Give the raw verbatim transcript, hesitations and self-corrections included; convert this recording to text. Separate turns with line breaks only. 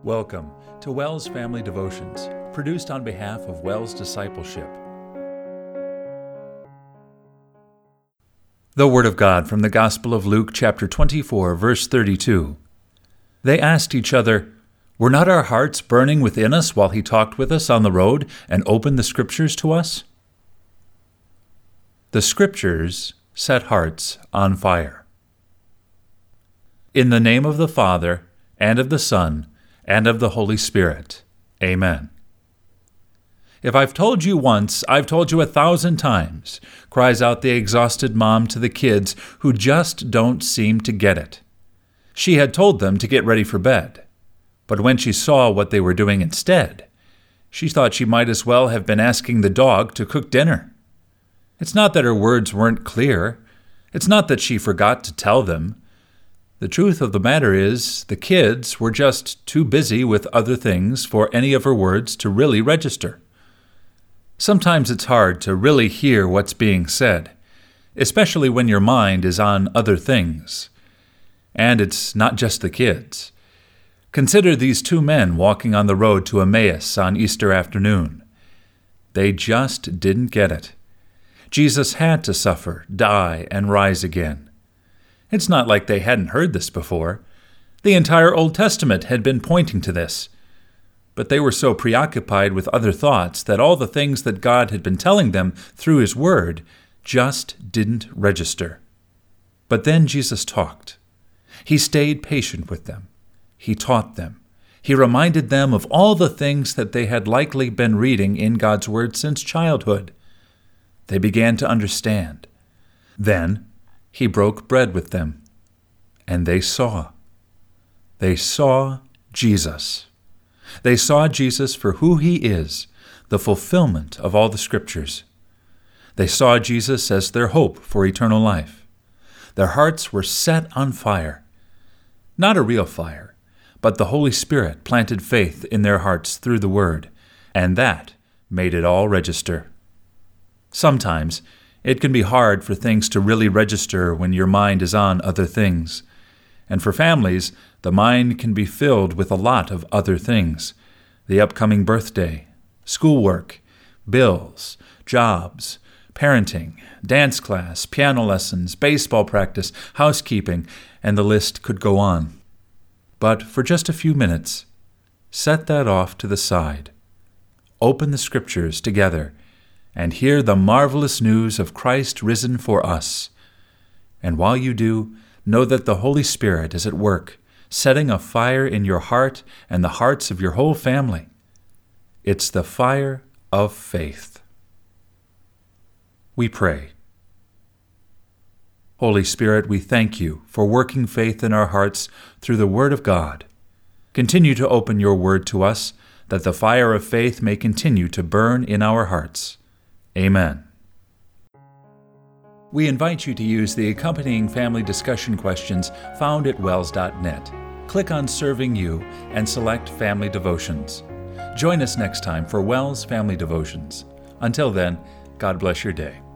Welcome to WELS Family Devotions, produced on behalf of WELS Discipleship. The Word of God from the Gospel of Luke, chapter twenty-four, verse thirty-two. They asked each other, "Were not our hearts burning within us while he talked with us on the road and opened the Scriptures to us?" The Scriptures set hearts on fire. In the name of the Father, and of the Son, and of the Holy Spirit. Amen. "If I've told you once, I've told you a thousand times," cries out the exhausted mom to the kids who just don't seem to get it. She had told them to get ready for bed, but when she saw what they were doing instead, she thought she might as well have been asking the dog to cook dinner. It's not that her words weren't clear. It's not that she forgot to tell them. The truth of the matter is, the kids were just too busy with other things for any of her words to really register. Sometimes it's hard to really hear what's being said, especially when your mind is on other things. And it's not just the kids. Consider these two men walking on the road to Emmaus on Easter afternoon. They just didn't get it. Jesus had to suffer, die, and rise again. It's not like they hadn't heard this before. The entire Old Testament had been pointing to this. But they were so preoccupied with other thoughts that all the things that God had been telling them through His Word just didn't register. But then Jesus talked. He stayed patient with them. He taught them. He reminded them of all the things that they had likely been reading in God's Word since childhood. They began to understand. Then He broke bread with them, and they saw. They saw Jesus. They saw Jesus for who He is, the fulfillment of all the Scriptures. They saw Jesus as their hope for eternal life. Their hearts were set on fire. Not a real fire, but the Holy Spirit planted faith in their hearts through the Word, and that made it all register. Sometimes it can be hard for things to really register when your mind is on other things. And for families, the mind can be filled with a lot of other things. The upcoming birthday, schoolwork, bills, jobs, parenting, dance class, piano lessons, baseball practice, housekeeping, and the list could go on. But for just a few minutes, set that off to the side. Open the Scriptures together and hear the marvelous news of Christ risen for us. And while you do, know that the Holy Spirit is at work, setting a fire in your heart and the hearts of your whole family. It's the fire of faith. We pray. Holy Spirit, we thank you for working faith in our hearts through the Word of God. Continue to open your Word to us, that the fire of faith may continue to burn in our hearts. Amen. We invite you to use the accompanying family discussion questions found at wells dot net. Click on Serving You and select Family Devotions. Join us next time for WELS Family Devotions. Until then, God bless your day.